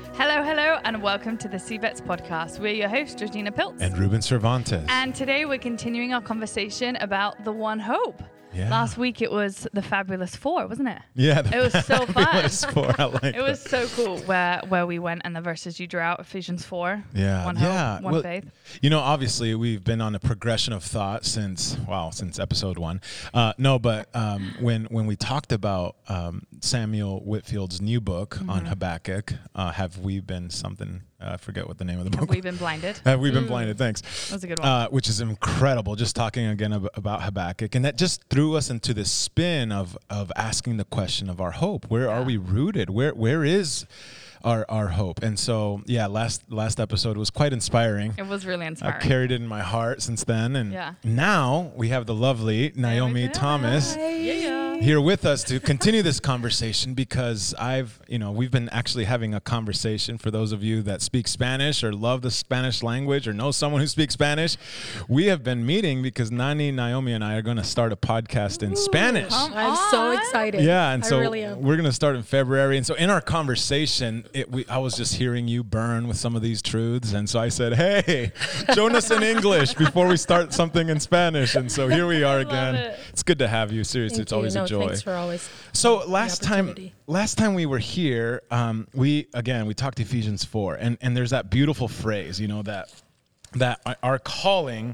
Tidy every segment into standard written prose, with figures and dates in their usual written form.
Hello, hello, and welcome to the CVETS podcast. We're your hosts, Georgina Piltz. And Ruben Cervantes. And today we're continuing our conversation about the One Hope. Yeah. Last week it was the Fabulous Four, wasn't it? Yeah. It was so fun. Fabulous Four, I like It was so cool where we went and the verses you drew out, Ephesians 4. Yeah. One hope, one faith. You know, obviously we've been on a progression of thought since episode 1. When we talked about Samuel Whitfield's new book on Habakkuk, Have We Been Something? I forget what the name of the book. Have we been blinded? Have we been blinded? Thanks. That was a good one. Which is incredible. Just talking again about Habakkuk, and that just threw us into this spin of asking the question of our hope. Where are we rooted? Where is our hope? And so, last episode was quite inspiring. It was really inspiring. I've carried it in my heart since then, and now we have the lovely Naomi Thomas here with us to continue this conversation, because we've been actually having a conversation. For those of you that speak Spanish or love the Spanish language or know someone who speaks Spanish, we have been meeting because Nani, Naomi, and I are going to start a podcast in Spanish. I'm so excited. Yeah, and so really am. We're going to start in February. And so in our conversation, I was just hearing you burn with some of these truths. And so I said, hey, join us in English before we start something in Spanish. And so here we are again. It's good to have you. Seriously, it's always a joy. Thanks for always. So last time we were here, we talked Ephesians 4, and there's that beautiful phrase, that our calling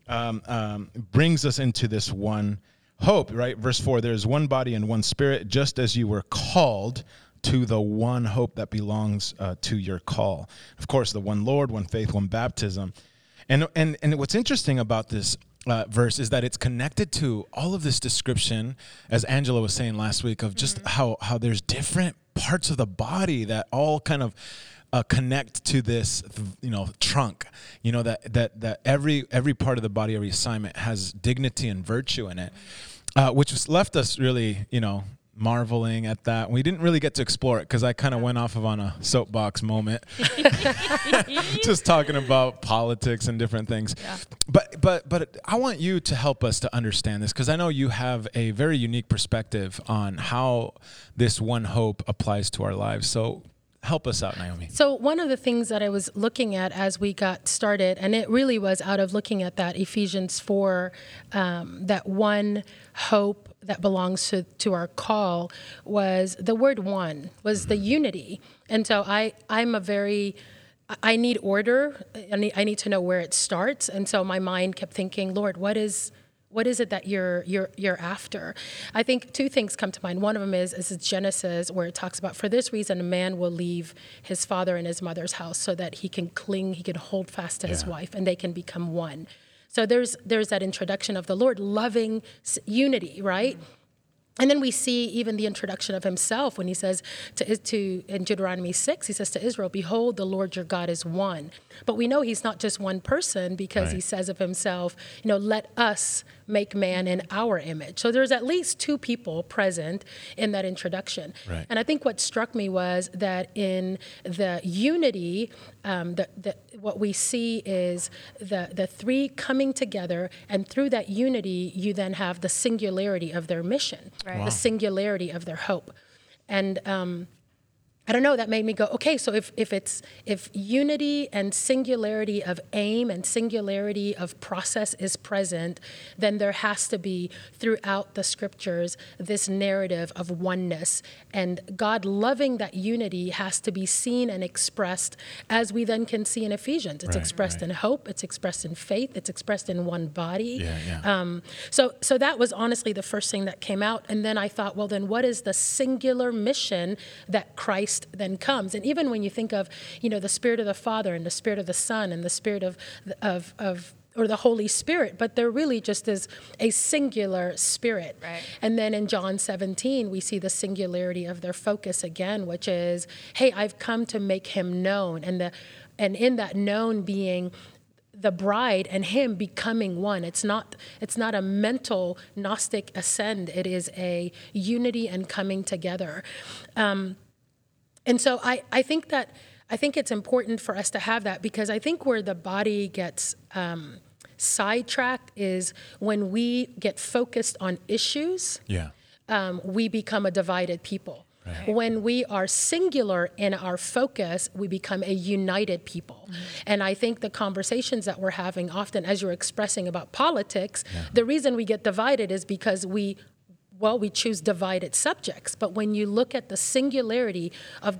brings us into this one hope, right? Verse 4, there's one body and one spirit, just as you were called to the one hope that belongs to your call. Of course, the one Lord, one faith, one baptism. And what's interesting about this verse is that it's connected to all of this description, as Angela was saying last week, of just how there's different parts of the body that all kind of connect to this, trunk. That every part of the body, every assignment has dignity and virtue in it, which has left us really, marveling at that. We didn't really get to explore it because I kind of went off on a soapbox moment, just talking about politics and different things. Yeah. But I want you to help us to understand this, because I know you have a very unique perspective on how this one hope applies to our lives. So help us out, Naomi. So one of the things that I was looking at as we got started, and it really was out of looking at that Ephesians 4, that one hope that belongs to our call, was the word one, was the unity. And so I need order. I need to know where it starts. And so my mind kept thinking, Lord, what is it that you're after? I think two things come to mind. One of them is Genesis, where it talks about, for this reason, a man will leave his father and his mother's house so that he can hold fast to his wife, and they can become one. So there's that introduction of the Lord loving unity, right? And then we see even the introduction of himself when he says in Deuteronomy 6, he says to Israel, behold, the Lord your God is one. But we know he's not just one person, because he says of himself, let us make man in our image. So there's at least two people present in that introduction. Right. And I think what struck me was that in the unity, what we see is the three coming together, and through that unity, you then have the singularity of their mission, the singularity of their hope. And I don't know, that made me go, okay, so if unity and singularity of aim and singularity of process is present, then there has to be, throughout the scriptures, this narrative of oneness. And God loving that unity has to be seen and expressed, as we then can see in Ephesians. It's expressed in hope, it's expressed in faith, it's expressed in one body. So that was honestly the first thing that came out. And then I thought, well, then what is the singular mission that Christ then comes? And even when you think of, the Spirit of the Father and the Spirit of the Son and the Spirit of the Holy Spirit, but there really just is a singular Spirit. Right. And then in John 17, we see the singularity of their focus again, which is, hey, I've come to make him known. And in that known being the bride and him becoming one. It's not a mental Gnostic ascend. It is a unity and coming together. And so I think it's important for us to have that, because I think where the body gets sidetracked is when we get focused on issues. Yeah. We become a divided people. Right. When we are singular in our focus, we become a united people. And I think the conversations that we're having often, as you're expressing about politics, the reason we get divided is because we choose divided subjects. But when you look at the singularity of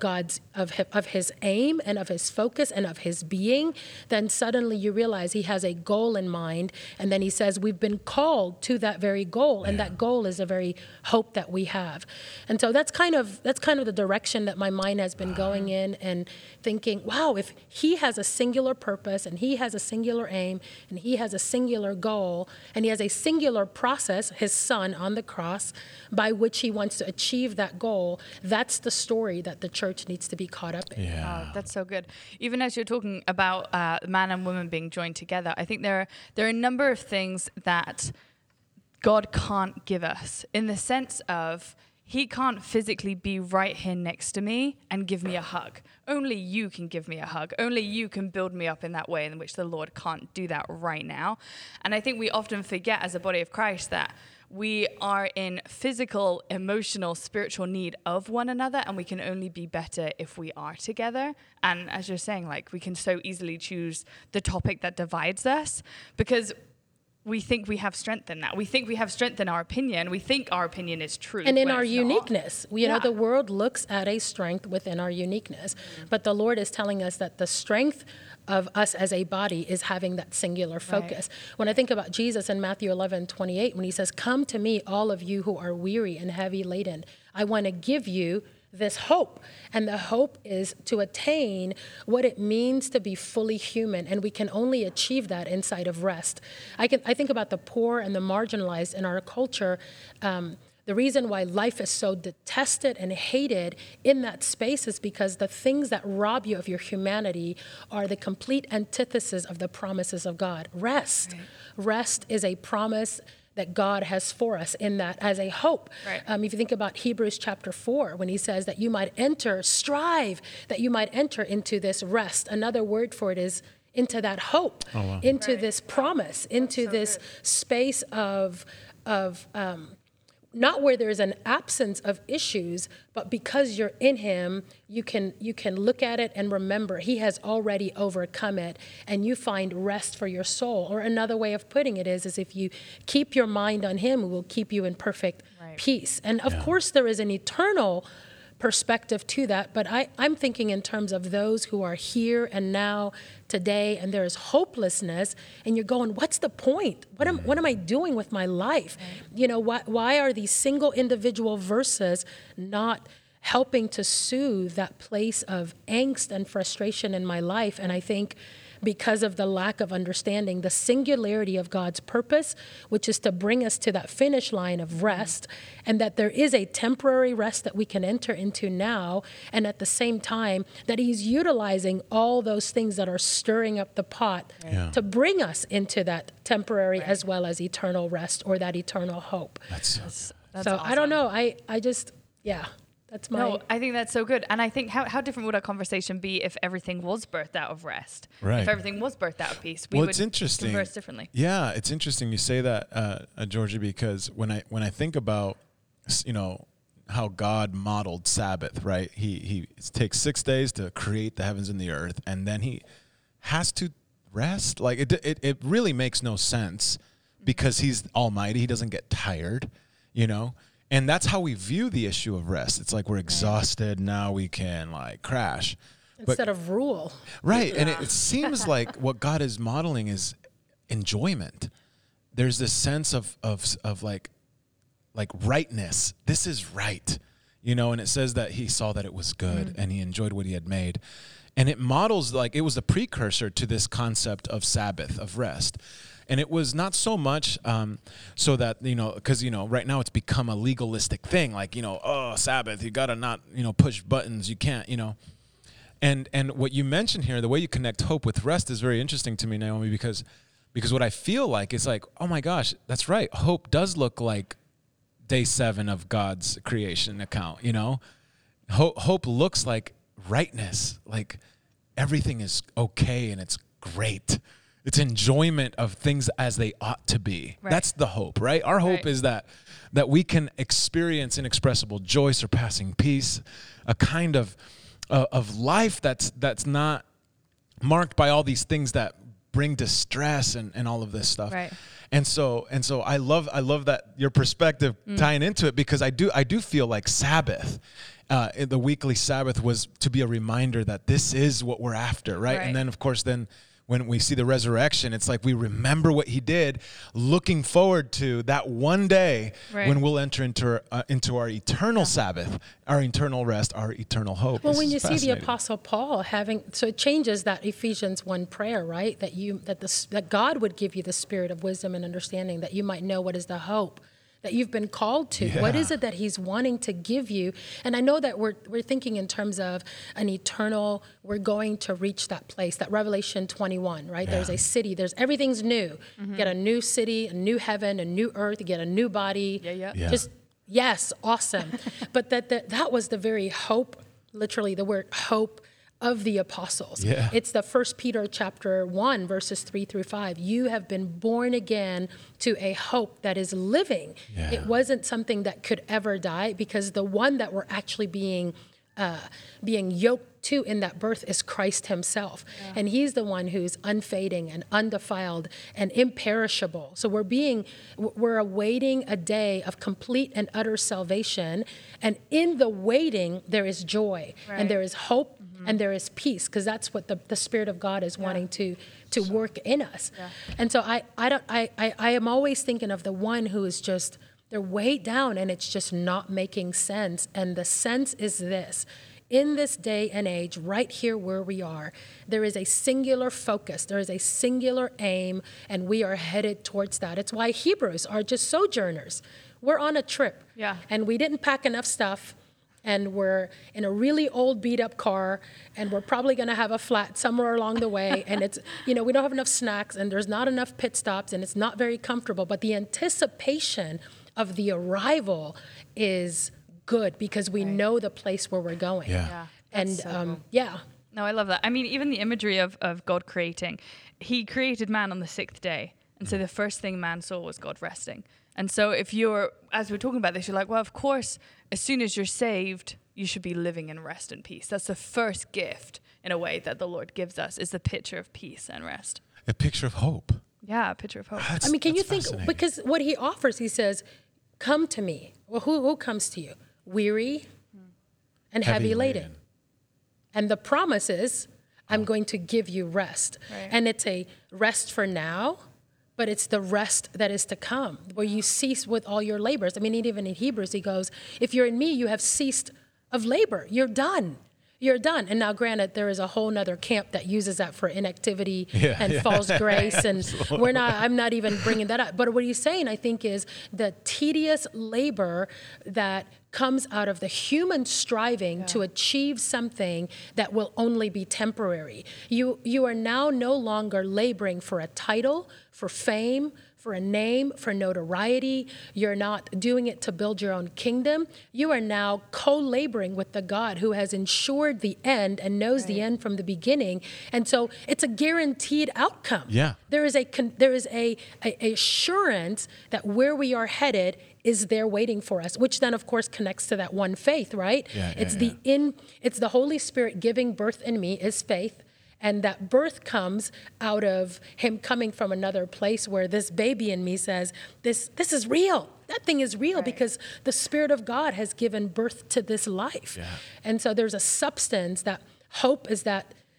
of his aim and of his focus and of his being, then suddenly you realize he has a goal in mind. And then he says, we've been called to that very goal. And that goal is the very hope that we have. And so that's kind of the direction that my mind has been going in, and thinking, wow, if he has a singular purpose and he has a singular aim and he has a singular goal and he has a singular process, his son on the cross, by which he wants to achieve that goal, that's the story that the church needs to be caught up in. Yeah. Oh, that's so good. Even as you're talking about man and woman being joined together, I think there are a number of things that God can't give us, in the sense of he can't physically be right here next to me and give me a hug. Only you can give me a hug. Only you can build me up in that way in which the Lord can't do that right now. And I think we often forget as a body of Christ that we are in physical, emotional, spiritual need of one another, and we can only be better if we are together. And as you're saying, like, we can so easily choose the topic that divides us because we think we have strength in that. We think we have strength in our opinion. We think our opinion is true. And in our uniqueness. You know, Yeah. the world looks at a strength within our uniqueness. But the Lord is telling us that the strength of us as a body is having that singular focus. Right. When I think about Jesus in Matthew 11:28, when he says, come to me, all of you who are weary and heavy laden, I want to give you this hope. And the hope is to attain what it means to be fully human. And we can only achieve that inside of rest. I think about the poor and the marginalized in our culture. The reason why life is so detested and hated in that space is because the things that rob you of your humanity are the complete antithesis of the promises of God. Rest. Right. Rest is a promise that God has for us in that as a hope. Right. If you think about Hebrews chapter 4, when he says that you might strive that you might enter into this rest. Another word for it is into that hope, into this promise, into this space of not where there's an absence of issues, but because you're in him, you can look at it and remember he has already overcome it, and you find rest for your soul. Or another way of putting it is if you keep your mind on him, it will keep you in perfect peace. And of course there is an eternal perspective to that, but I'm thinking in terms of those who are here and now today, and there is hopelessness, and you're going, what's the point? What am I doing with my life? Right. You know, why are these single individual verses not helping to soothe that place of angst and frustration in my life? And I think because of the lack of understanding the singularity of God's purpose, which is to bring us to that finish line of rest, and that there is a temporary rest that we can enter into now, and at the same time that he's utilizing all those things that are stirring up the pot to bring us into that temporary as well as eternal rest, or that eternal hope. That's so awesome. I don't know. I just, that's my... No, I think that's so good. And I think how different would our conversation be if everything was birthed out of rest? Right. If everything was birthed out of peace, we would it's interesting. converse differently. Yeah, it's interesting you say that, Georgie, because when I think about, you know, how God modeled Sabbath, right? He takes 6 days to create the heavens and the earth, and then he has to rest. Like it really makes no sense because he's almighty. He doesn't get tired, you know? And that's how we view the issue of rest. It's like we're exhausted, now we can like crash. Instead of rule. Right, and it seems like what God is modeling is enjoyment. There's this sense of like rightness. This is right, you know, and it says that he saw that it was good and he enjoyed what he had made. And it models, like, it was a precursor to this concept of Sabbath, of rest. And it was not so much so that, you know, because, you know, right now it's become a legalistic thing. Like, you know, oh, Sabbath, you got to not, you know, push buttons. You can't, you know. And what you mentioned here, the way you connect hope with rest is very interesting to me, Naomi, because what I feel like is like, oh, my gosh, that's right. Hope does look like day 7 of God's creation account, you know. Hope looks like rightness, like everything is okay and it's great. It's enjoyment of things as they ought to be. Right. That's the hope, right? Our hope Right. is that we can experience inexpressible joy, surpassing peace, a kind of life that's not marked by all these things that bring distress and all of this stuff. Right. And so I love that your perspective tying into it, because I do feel like Sabbath, the weekly Sabbath, was to be a reminder that this is what we're after, right? Right. And then of course when we see the resurrection, it's like we remember what he did, looking forward to that one day Right. when we'll enter into our eternal Sabbath, our eternal rest, our eternal hope. Well, This when is you see the fascinating. Apostle Paul so it changes that Ephesians 1 prayer, right? That God would give you the spirit of wisdom and understanding, that you might know what is the hope that you've been called to. Yeah. What is it that he's wanting to give you? And I know that we're thinking in terms of an eternal, we're going to reach that place, that Revelation 21, right? Yeah. There's a city, everything's new. You get a new city, a new heaven, a new earth, you get a new body. Yeah. Yeah. Just, yes, awesome. But that was the very hope, literally the word hope of the apostles. Yeah. It's the 1 Peter chapter 1, verses 3-5. You have been born again to a hope that is living. Yeah. It wasn't something that could ever die, because the one that we're actually being yoked to in that birth is Christ himself. Yeah. And he's the one who's unfading and undefiled and imperishable. So we're awaiting a day of complete and utter salvation. And in the waiting, there is joy, Right. and there is hope, and there is peace, because that's what the Spirit of God is wanting to work in us. Yeah. And so I am always thinking of the one who is just, they're weighed down and it's just not making sense. And the sense is this: in this day and age, right here where we are, there is a singular focus, there is a singular aim, and we are headed towards that. It's why Hebrews are just sojourners. We're on a trip, Yeah. and we didn't pack enough stuff, and we're in a really old beat up car, and we're probably going to have a flat somewhere along the way, and it's, we don't have enough snacks, and there's not enough pit stops, and it's not very comfortable, but the anticipation of the arrival is good, because we know the place where we're going. Yeah. Yeah. And That's so cool. yeah. No, I love that. I mean, even the imagery of God creating, he created man on the 6th day. And so the first thing man saw was God resting. And so if as we're talking about this, you're like, well, of course, as soon as you're saved, you should be living in rest and peace. That's the first gift, in a way, that the Lord gives us, is the picture of peace and rest. A picture of hope. Yeah, a picture of hope. That's- I mean, can you that's think, fascinating. because what he offers, he says, come to me. Well, who comes to you? Weary and heavy laden. And the promise is, I'm going to give you rest. Right. And it's a rest for now, but it's the rest that is to come, where you cease with all your labors. I mean, even in Hebrews, he goes, if you're in me, you have ceased of labor. You're done. You're done. And now, granted, there is a whole nother camp that uses that for inactivity and false grace. And I'm not even bringing that up. But what he's saying, I think, is the tedious labor that comes out of the human striving to achieve something that will only be temporary. You are now no longer laboring for a title, for fame, for a name, for notoriety. You're not doing it to build your own kingdom. You are now co-laboring with the God who has ensured the end and knows the end from the beginning. And so it's a guaranteed outcome. Yeah. There is a assurance that where we are headed is there waiting for us, which then of course connects to that one faith, right? It's the Holy Spirit giving birth in me is faith. And that birth comes out of him coming from another place where this baby in me says, this is real. That thing is real because the Spirit of God has given birth to this life. Yeah. And so there's a substance that hope is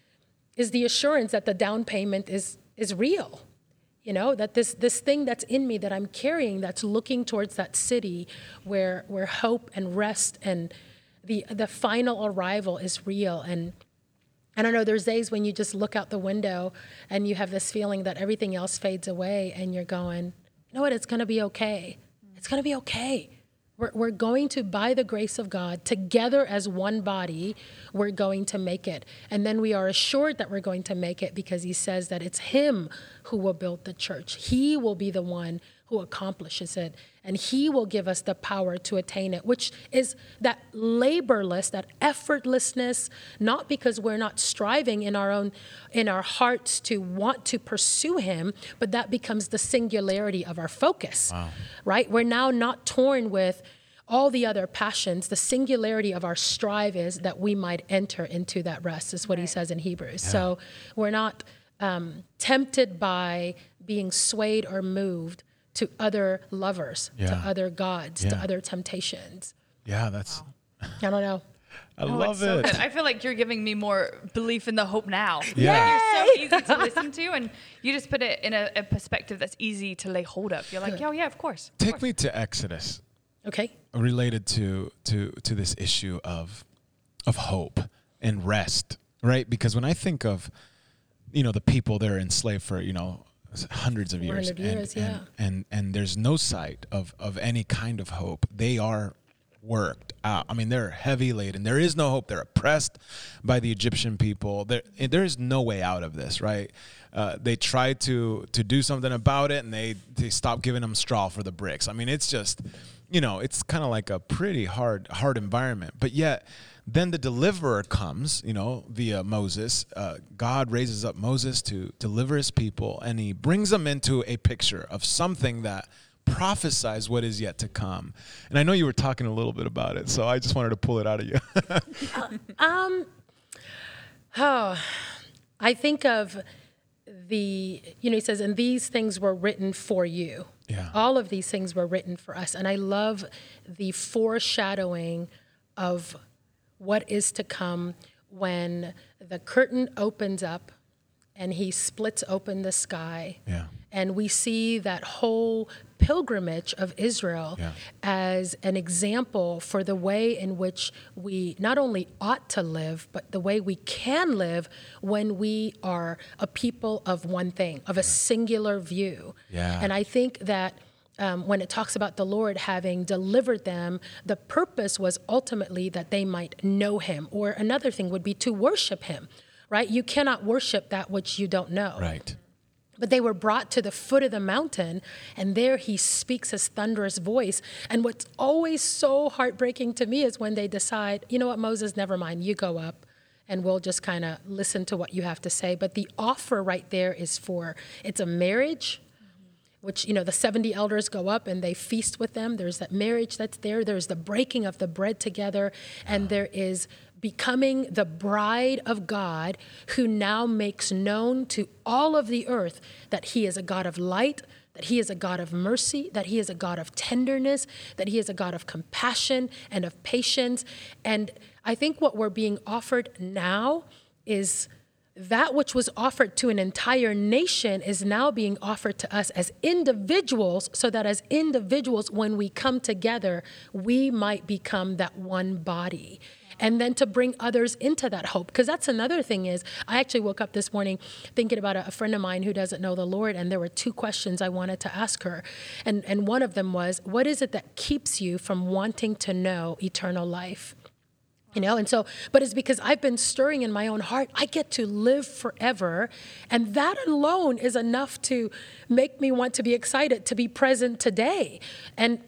the assurance that the down payment is real. That this thing that's in me that I'm carrying, that's looking towards that city where hope and rest and the final arrival is real. And I don't know, there's days when you just look out the window and you have this feeling that everything else fades away and you're going, you know what, it's going to be okay. It's going to be okay. We're going to, by the grace of God, together as one body, we're going to make it. And then we are assured that we're going to make it because he says that it's him who will build the church. He will be the one who accomplishes it. And he will give us the power to attain it, which is that laborless, that effortlessness, not because we're not striving in our hearts to want to pursue him, but that becomes the singularity of our focus, right? We're now not torn with all the other passions. The singularity of our strive is that we might enter into that rest, is what he says in Hebrews. Yeah. So we're not tempted by being swayed or moved to other lovers, to other gods, to other temptations. Yeah, that's... I don't know. I love it. So I feel like you're giving me more belief in the hope now. Yeah. You're so easy to listen to, and you just put it in a perspective that's easy to lay hold of. You're like, yeah, of course. Take me to Exodus. Okay. Related to this issue of hope and rest, right? Because when I think of, the people that are enslaved for, hundreds of years, and there's no sight of any kind of hope. They are worked out. I mean, they're heavy laden. There is no hope. They're oppressed by the Egyptian people. There is no way out of this, right? They try to do something about it, and they stop giving them straw for the bricks. I mean, it's just, it's kind of like a pretty hard environment. But yet, then the deliverer comes, via Moses. God raises up Moses to deliver his people, and he brings them into a picture of something that prophesies what is yet to come. And I know you were talking a little bit about it, so I just wanted to pull it out of you. I think of he says, and these things were written for you. Yeah. All of these things were written for us. And I love the foreshadowing of what is to come when the curtain opens up and he splits open the sky. Yeah. And we see that whole pilgrimage of Israel as an example for the way in which we not only ought to live, but the way we can live when we are a people of one thing, of a singular view. Yeah. And I think that when it talks about the Lord having delivered them, the purpose was ultimately that they might know him. Or another thing would be to worship him, right? You cannot worship that which you don't know. Right. But they were brought to the foot of the mountain, and there he speaks his thunderous voice. And what's always so heartbreaking to me is when they decide, you know what, Moses, never mind, you go up, and we'll just kind of listen to what you have to say. But the offer right there is it's a marriage, which, the 70 elders go up and they feast with them. There's that marriage that's there. There's the breaking of the bread together, and there is becoming the bride of God, who now makes known to all of the earth that he is a God of light, that he is a God of mercy, that he is a God of tenderness, that he is a God of compassion and of patience. And I think what we're being offered now is that which was offered to an entire nation is now being offered to us as individuals, so that as individuals, when we come together, we might become that one body. And then to bring others into that hope. Because that's another thing is, I actually woke up this morning thinking about a friend of mine who doesn't know the Lord, and there were two questions I wanted to ask her. And one of them was, what is it that keeps you from wanting to know eternal life? And so, but it's because I've been stirring in my own heart. I get to live forever. And that alone is enough to make me want to be excited to be present today. And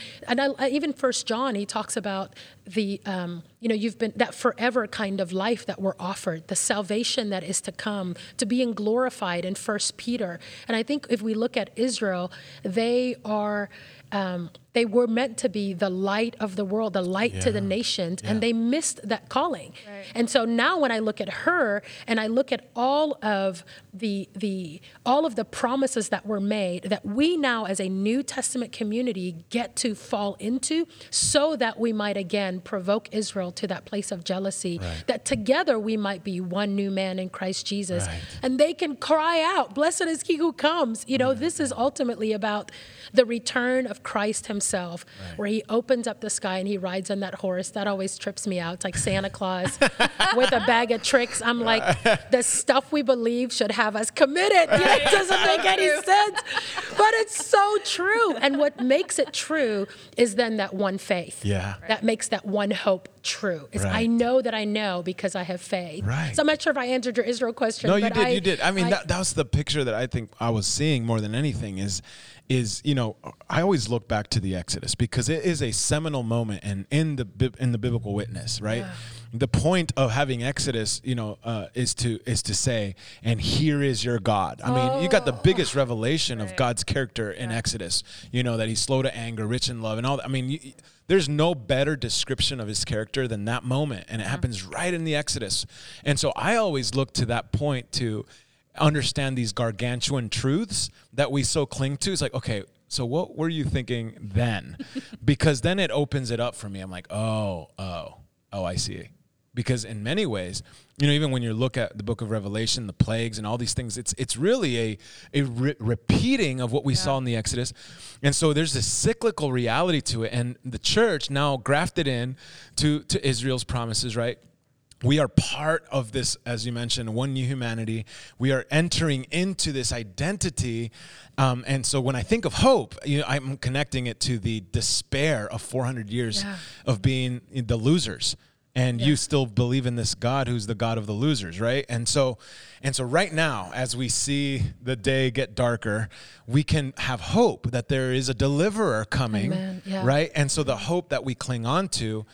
even 1 John, he talks about the, you've been that forever kind of life that we're offered, the salvation that is to come, to being glorified in 1 Peter. And I think if we look at Israel, they were meant to be the light of the world, the light to the nations, and they missed that calling. Right. And so now when I look at her and I look at all of the promises that were made, that we now as a New Testament community get to fall into, so that we might again provoke Israel to that place of jealousy, that together we might be one new man in Christ Jesus. Right. And they can cry out, blessed is he who comes. This is ultimately about the return of Christ himself, where he opens up the sky and he rides on that horse. That always trips me out. It's like Santa Claus with a bag of tricks. I'm like, the stuff we believe should have us committed. It doesn't make any sense, but it's so true. And what makes it true is then that one faith. Yeah. That makes that that one hope true. Is Right. I know that I know because I have faith. Right. So I'm not sure if I answered your Israel question. No, you but did. You did. I mean, that was the picture that I think I was seeing more than anything is, I always look back to the Exodus because it is a seminal moment in the biblical witness, right? Yeah. The point of having Exodus, is to say, and here is your God. I mean, you got the biggest revelation of God's character in Exodus, that he's slow to anger, rich in love, and all that. I mean, there's no better description of his character than that moment, and it happens right in the Exodus. And so I always look to that point to understand these gargantuan truths that we so cling to. It's like, okay, so what were you thinking then? Because then it opens it up for me. I'm like, oh, I see. Because in many ways, even when you look at the book of Revelation, the plagues and all these things, it's really a repeating of what we saw in the Exodus. And so there's this cyclical reality to it. And the church now grafted in to Israel's promises, right? We are part of this, as you mentioned, one new humanity. We are entering into this identity. And so when I think of hope, I'm connecting it to the despair of 400 years of being the losers. And you still believe in this God who's the God of the losers, right? And so right now, as we see the day get darker, we can have hope that there is a deliverer coming, right? And so the hope that we cling on to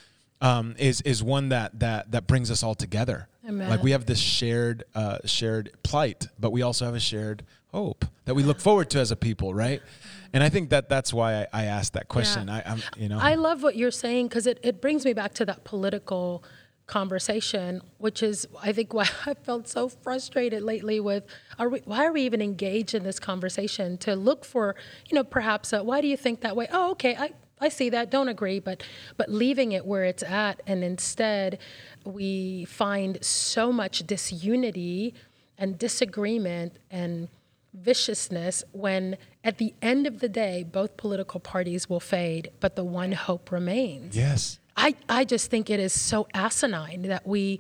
is one that brings us all together. Amen. Like we have this shared plight, but we also have a shared hope that we look forward to as a people, right? And I think that's why I asked that question. Yeah. I love what you're saying because it brings me back to that political conversation, which is, I think, why I felt so frustrated lately with, why are we even engaged in this conversation to look for, perhaps, why do you think that way? Oh, okay, I see that, don't agree, but leaving it where it's at, and instead we find so much disunity and disagreement and viciousness when at the end of the day, both political parties will fade, but the one hope remains. Yes. I just think it is so asinine that we're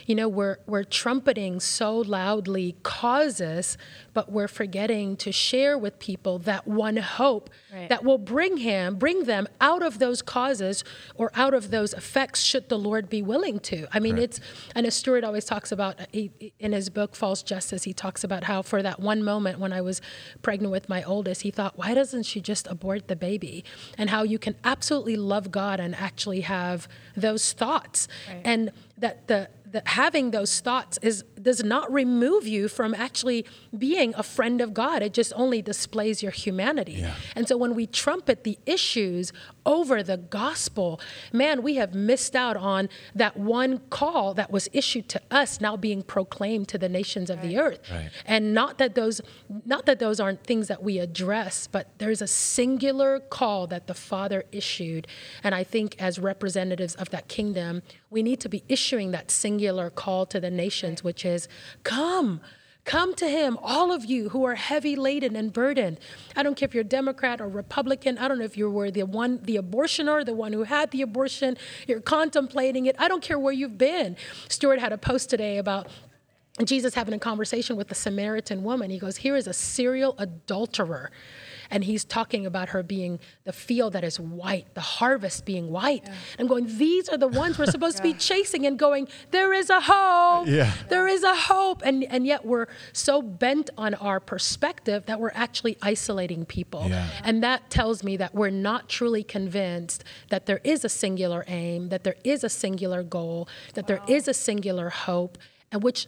trumpeting so loudly causes, but we're forgetting to share with people that one hope that will bring them out of those causes or out of those effects should the Lord be willing to. I mean, and Stuart always talks about, in his book, False Justice, he talks about how for that one moment when I was pregnant with my oldest, he thought, why doesn't she just abort the baby? And how you can absolutely love God and actually have those thoughts, and that the having those thoughts does not remove you from actually being a friend of God. It just only displays your humanity. Yeah. And so when we trumpet the issues over the gospel, man, we have missed out on that one call that was issued to us now being proclaimed to the nations of the earth. Right. And not that those aren't things that we address, but there's a singular call that the Father issued. And I think as representatives of that kingdom, we need to be issuing that singular call to the nations, which is, come to him, all of you who are heavy laden and burdened. I don't care if you're Democrat or Republican. I don't know if you were the abortioner, the one who had the abortion, you're contemplating it. I don't care where you've been. Stuart had a post today about Jesus having a conversation with the Samaritan woman. He goes, here is a serial adulterer. And he's talking about her being the field that is white, the harvest being white. Yeah. And going, these are the ones we're supposed to be chasing and going, there is a hope. Yeah. There is a hope. And yet we're so bent on our perspective that we're actually isolating people. Yeah. And that tells me that we're not truly convinced that there is a singular aim, that there is a singular goal, that there is a singular hope, and which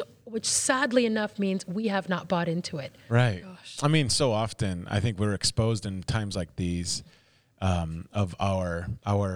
sadly enough means we have not bought into it. Right. Gosh. I mean, so often I think we're exposed in times like these of our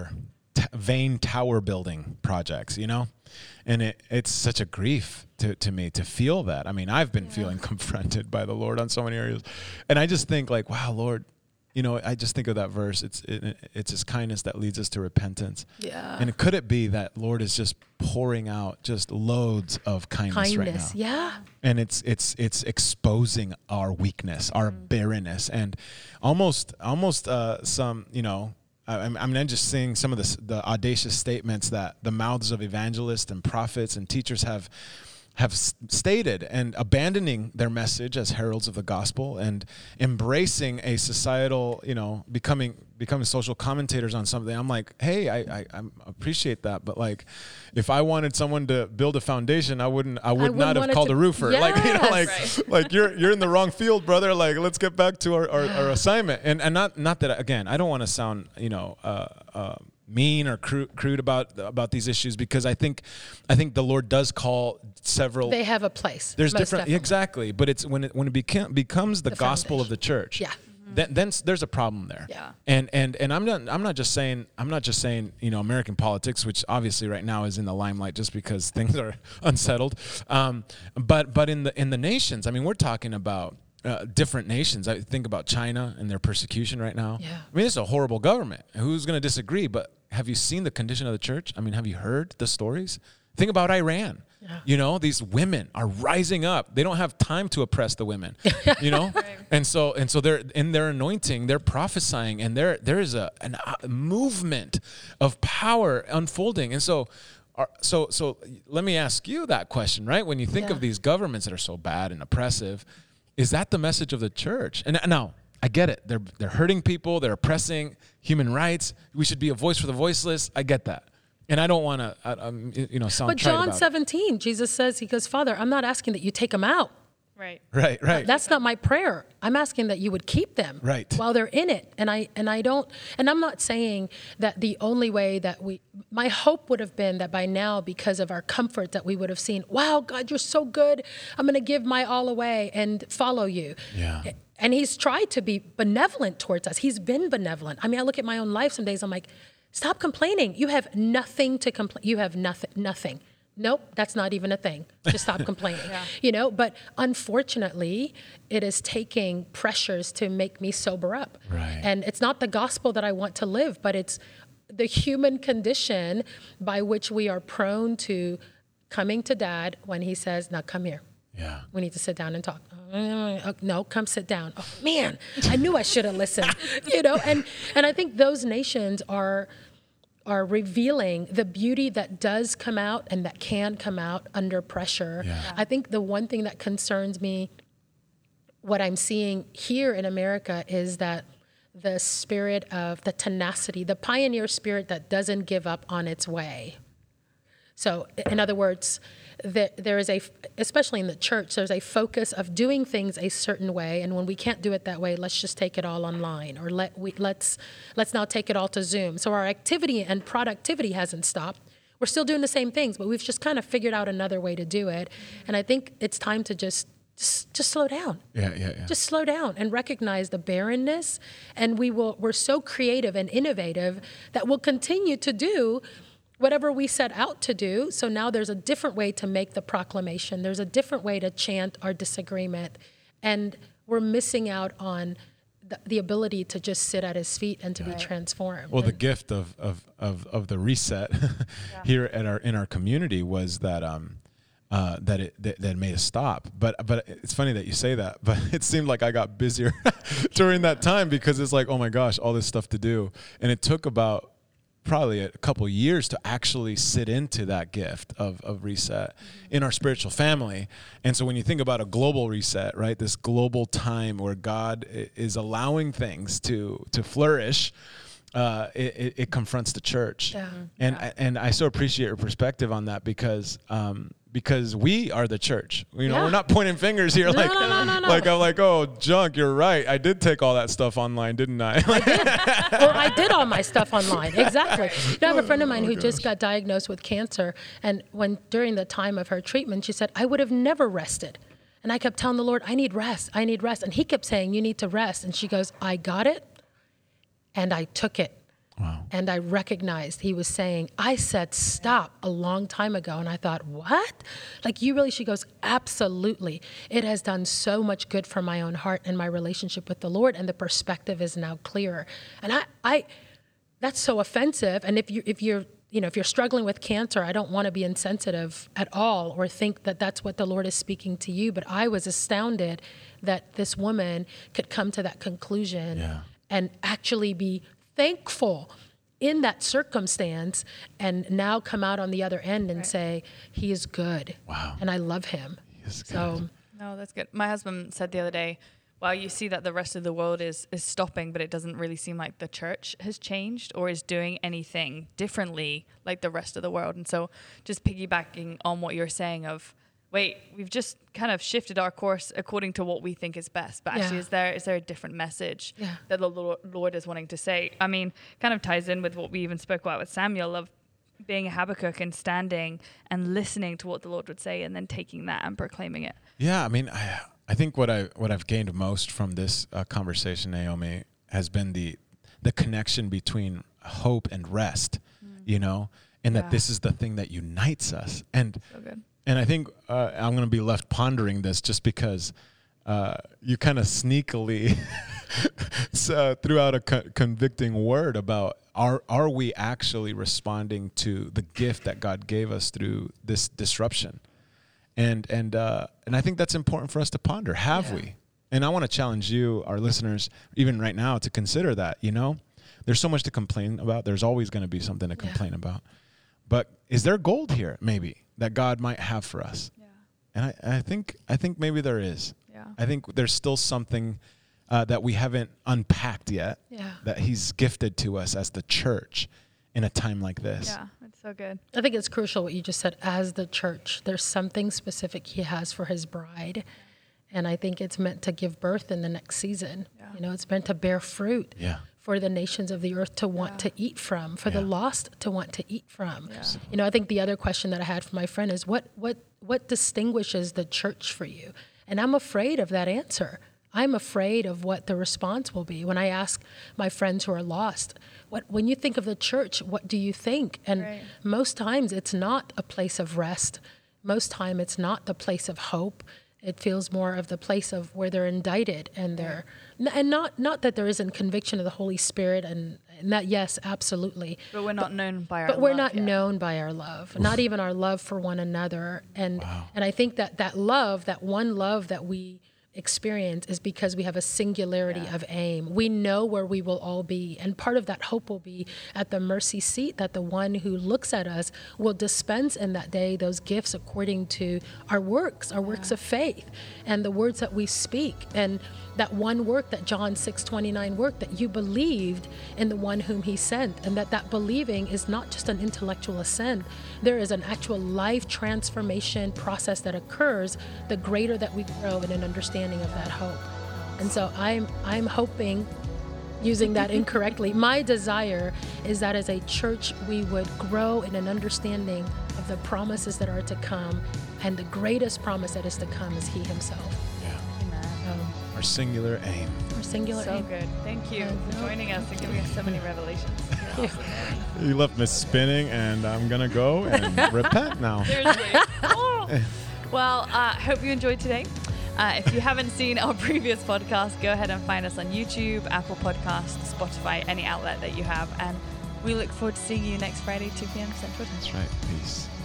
vain tower building projects, and it's such a grief to me to feel that. I mean, I've been feeling confronted by the Lord on so many areas, and I just think like, wow, Lord. I just think of that verse. It's his kindness that leads us to repentance. Yeah. And could it be that Lord is just pouring out just loads of kindness right now? Yeah. And it's exposing our weakness, our barrenness, and almost some, I'm just seeing some of the audacious statements that the mouths of evangelists and prophets and teachers have have stated, and abandoning their message as heralds of the gospel and embracing a societal, becoming social commentators on something. I'm like, hey, I appreciate that, but like, if I wanted someone to build a foundation, I would not have called a roofer. Yes. Like you're in the wrong field, brother. Like, let's get back to our assignment. And not that, again, I don't want to sound mean or crude about these issues, because I think the Lord does call several. They have a place. There's different, definitely. exactly, but it's when it becomes the gospel foundation of the church. Yeah. Then there's a problem there. Yeah. And I'm not just saying American politics, which obviously right now is in the limelight just because things are unsettled. But in the nations, I mean, we're talking about different nations. I think about China and their persecution right now. Yeah. I mean, it's a horrible government. Who's going to disagree? But have you seen the condition of the church? I mean, have you heard the stories? Think about Iran. Yeah. These women are rising up. They don't have time to oppress the women, Right. And so they're in their anointing, they're prophesying, and there is a movement of power unfolding. And so let me ask you that question, right? When you think of these governments that are so bad and oppressive, is that the message of the church? And now, I get it. They're hurting people. They're oppressing human rights. We should be a voice for the voiceless. I get that. And I don't want to, sound But trite John about 17, Jesus says, he goes, Father, I'm not asking that you take them out. Right. Right. That's not my prayer. I'm asking that you would keep them while they're in it. And I'm not saying that the only way that my hope would have been that by now, because of our comfort, that we would have seen, wow, God, you're so good. I'm going to give my all away and follow you. Yeah. And he's tried to be benevolent towards us. He's been benevolent. I mean, I look at my own life some days, I'm like, stop complaining. You have nothing to complain. You have nothing. Nope, that's not even a thing. Just stop complaining. But unfortunately, it is taking pressures to make me sober up. Right. And it's not the gospel that I want to live, but it's the human condition by which we are prone to coming to Dad when he says, now come here. Yeah. We need to sit down and talk. No, come sit down. Oh, man, I knew I should have listened. And I think those nations are revealing the beauty that does come out and that can come out under pressure. Yeah. I think the one thing that concerns me, what I'm seeing here in America, is that the spirit of the tenacity, the pioneer spirit that doesn't give up on its way. So, in other words, there is especially in the church, there's a focus of doing things a certain way, and when we can't do it that way, let's just take it all online, or let's now take it all to Zoom. So our activity and productivity hasn't stopped. We're still doing the same things, but we've just kind of figured out another way to do it. And I think it's time to just slow down. Yeah. Just slow down and recognize the barrenness, and we're so creative and innovative that we'll continue to do whatever we set out to do. So now there's a different way to make the proclamation. There's a different way to chant our disagreement. And we're missing out on the ability to just sit at his feet and to be transformed. Well, the gift of the reset here in our community was that that made us stop. But it's funny that you say that. But it seemed like I got busier during that time, because it's like, oh my gosh, all this stuff to do. And it took about probably a couple years to actually sit into that gift of reset in our spiritual family. And so when you think about a global reset, right, this global time where God is allowing things to flourish, it confronts the church. Yeah. And I so appreciate your perspective on that, because we are the church. We're not pointing fingers here. No. Like I'm like, oh, Junk, you're right. I did take all that stuff online, didn't I? I did. Well, I did all my stuff online. Exactly. I have a friend of mine who just got diagnosed with cancer, and during the time of her treatment, she said, I would have never rested. And I kept telling the Lord, I need rest. And he kept saying, you need to rest. And she goes, I got it, and I took it. Wow. And I recognized he was saying, I said stop a long time ago. And I thought, what? Like, you really? She goes, absolutely. It has done so much good for my own heart and my relationship with the Lord. And the perspective is now clearer. And I that's so offensive. And if you're struggling with cancer, I don't want to be insensitive at all or think that that's what the Lord is speaking to you. But I was astounded that this woman could come to that conclusion and actually be thankful in that circumstance and now come out on the other end and say, he is good. Wow. And I love him. He is So good. No, that's good. My husband said the other day, well, you see that the rest of the world is stopping, but it doesn't really seem like the church has changed or is doing anything differently like the rest of the world. And so just piggybacking on what you're saying of, wait, we've just kind of shifted our course according to what we think is best. But actually, is there a different message that the Lord is wanting to say? I mean, kind of ties in with what we even spoke about with Samuel of being a Habakkuk and standing and listening to what the Lord would say and then taking that and proclaiming it. Yeah, I mean, I think what I've gained most from this conversation, Naomi, has been the connection between hope and rest, you know, and that this is the thing that unites us. And So good. And I think I'm going to be left pondering this just because you kind of sneakily threw out a convicting word about are we actually responding to the gift that God gave us through this disruption? And I think that's important for us to ponder. Have we? And I want to challenge you, our listeners, even right now, to consider that, you know? There's so much to complain about. There's always going to be something to complain about. But is there gold here, maybe, that God might have for us? Yeah. And I think maybe there is. Yeah. I think there's still something that we haven't unpacked yet that he's gifted to us as the church in a time like this. Yeah, it's so good. I think it's crucial what you just said. As the church, there's something specific he has for his bride. And I think it's meant to give birth in the next season. Yeah. You know, it's meant to bear fruit for the nations of the earth to want to eat from, for the lost to want to eat from. Yeah. You know, I think the other question that I had for my friend is what distinguishes the church for you? And I'm afraid of that answer. I'm afraid of what the response will be. When I ask my friends who are lost, when you think of the church, what do you think? And most times it's not a place of rest. Most time it's not the place of hope. It feels more of the place of where they're indicted and they're, and not that there isn't conviction of the Holy Spirit and that, yes, absolutely. But we're not known by our love. But we're not known by our love, not even our love for one another. And and I think that love, that one love that we experience is because we have a singularity of aim. We know where we will all be. And part of that hope will be at the mercy seat that the one who looks at us will dispense in that day those gifts according to our works of faith and the words that we speak. And that one work, that John 6:29 work, that you believed in the one whom he sent, and that believing is not just an intellectual assent. There is an actual life transformation process that occurs the greater that we grow in an understanding of that hope. And so I'm hoping, using that incorrectly, my desire is that as a church we would grow in an understanding of the promises that are to come, and the greatest promise that is to come is he himself. Our singular aim. Our singular aim. So good. Thank you for joining us and giving us so many revelations. Awesome. You left me spinning, and I'm going to go and repent now. Seriously. Well, hope you enjoyed today. If you haven't seen our previous podcast, go ahead and find us on YouTube, Apple Podcasts, Spotify, any outlet that you have. And we look forward to seeing you next Friday, 2 p.m. Central Time. That's right. Peace.